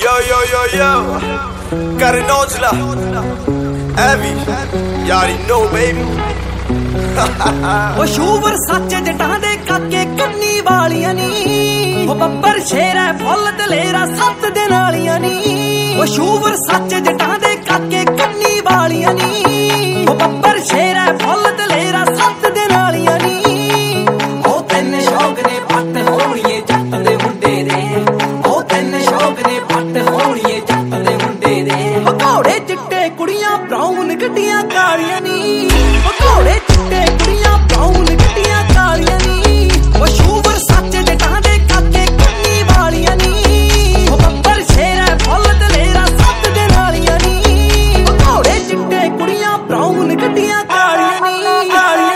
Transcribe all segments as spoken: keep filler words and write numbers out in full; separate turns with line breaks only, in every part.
Yo, yo, yo, yo. Got an Ojla. Abby. You already know, baby.
ਉਹ sure ਸੱਚ ਜਟਾਂ ਦੇ ਕਾਕੇ ਕੰਨੀ ਵਾਲੀਆਂ ਨੀ ਉਹ ਬੱਬਰ ਸ਼ੇਰ ਹੈ ਫੁੱਲ ਦਲੇਰਾ ਸੱਤ ਦੇ ਨਾਲੀਆਂ ਨੀ ਉਹ ਸ਼ੂਵਰ ਸੱਚ ਜਟਾਂ ਦੇ ਕਾਕੇ ਕੰਨੀ ਵਾਲੀਆਂ ਨੀ ਉਹ ਬੱਬਰ ਸ਼ੇਰ ਹੈ ਫੁੱਲ ਦਲੇਰਾ ਸੱਤ ਦੇ ਨਾਲੀਆਂ ਨੀ ਉਹ ਤਿੰਨ ਸ਼ੌਕ ਨੇ ਪੱਟ ਹੋਣੀਏ ਜੱਟ ਦੇ ਮੁੰਡੇ ਦੇ ਉਹ ਤਿੰਨ ਸ਼ੌਕ ਨੇ ਪੱਟ ਹੋਣੀਏ ਜੱਟ ਦੇ ਮੁੰਡੇ ਦੇ ਉਹ ਘੋੜੇ ਚਿੱਟੇ ਕੁੜੀਆਂ ਬਰਾਊਨ ਗੱਡੀਆਂ ਕਾਲੀਆਂ ਨੀ ਉਹ ਘੋੜੇ ਚਿੱਟੇ ਕੁੜੀਆਂ ਬਰਾਊਨ ਗੱਡੀਆਂ ਕਾਲੀਆਂ ਨੀ ਉਹ ਸ਼ੂਵਰ ਸੱਚ ਜਟਾਂ ਦੇ ਕਾਕੇ ਕੰਨੀ ਵਾਲੀਆਂ ਨੀ ਉਹ ਬੱਬਰ ਸ਼ੇਰ ਹੈ ਫੁੱਲ ਦਲੇਰਾ ਸੱਤ ਦੇ ਨਾਲੀਆਂ ਨੀ ਉਹ ਘੋੜੇ ਚਿੱਟੇ ਕੁੜੀਆਂ ਬਰਾਊਨ ਗੱਡੀਆਂ ਕਾਲੀਆਂ ਨੀ ਕਾਲੀਆਂ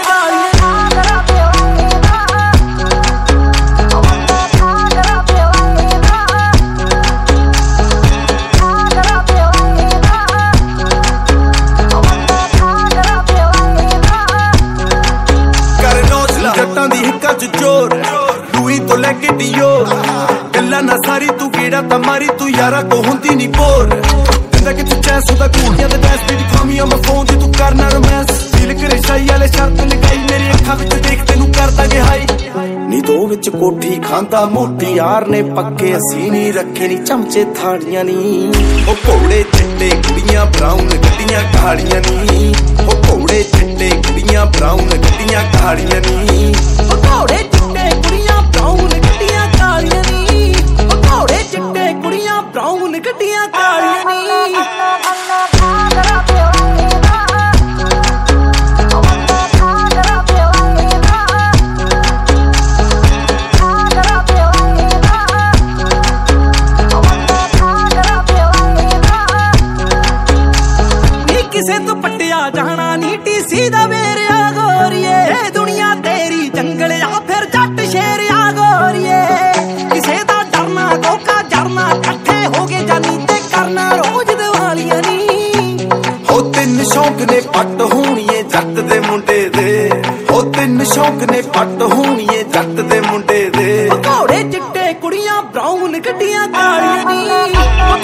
लुई तो लेके डियो गल्ला ना सारी तू गेड़ा तमारी तू यारा को हुंदी नी बोर जिंदा कि तू चैस होदा कूड़ियां दे डैस मेरी कॉमी ऑन माय फोन ते तू करना रोमांस फील करे शाई वाले शर्त लगाई मेरी अखां विच देख तैनू कर दांगे हाई नी दो विच कोठी खांदा मोटी यार ने पक्के असी नी रखे नी चमचे थाड़ियां नी ओ घोड़े चिट्टे कुड़ियां ब्राउन गड्डियां कालियां नी ओ घोड़े चिट्टे कुड़ियां ब्राउन गड्डियां कालियां नी
ओ घोड़े चिट्टे कुड़ियां ब्राउन गड्डियां कालियां नी ओ घोड़े चिट्टे कुड़ियां ब्राउन गड्डियां कालियां नी ਕਿਸੇ ਤੋਂ ਪੱਟਿਆ ਜਾਣਾ ਨੀ ਟੀਸੀ ਦਾ ਵੇਰਿਆ ਗੋਰੀਏ ਦੁਨੀਆ ਤੇਰੀ ਜੰਗਲ ਆ ਫਿਰ ਜੱਟ ਸ਼ੇਰ ਆ ਗੋਰੀਏ ਕਿਸੇ ਦਾ ਡਰਨਾ ਕੋਕਾ ਜਰਨਾ ਇਕੱਠੇ ਹੋ ਗਏ ਜਾਨੀ ਤੇ ਕਰਨਾ ਰੋਜ਼ ਦਿਵਾਲੀਆਂ ਨੀ
ਹੋ ਤਿੰਨ ਸ਼ੌਕ ਨੇ ਪੱਟ ਹੋਣੀਏ ਜੱਟ ਦੇ ਮੁੰਡੇ ਦੇ ਹੋ ਤਿੰਨ ਸ਼ੌਕ ਨੇ ਪੱਟ ਹੋਣੀਏ ਜੱਟ ਦੇ ਮੁੰਡੇ ਦੇ
ਘੋੜੇ ਚਿੱਟੇ ਕੁੜੀਆਂ ਬਰਾਊਨ ਗੱਡੀਆਂ ਕਾਲੀਆਂ ਨੀ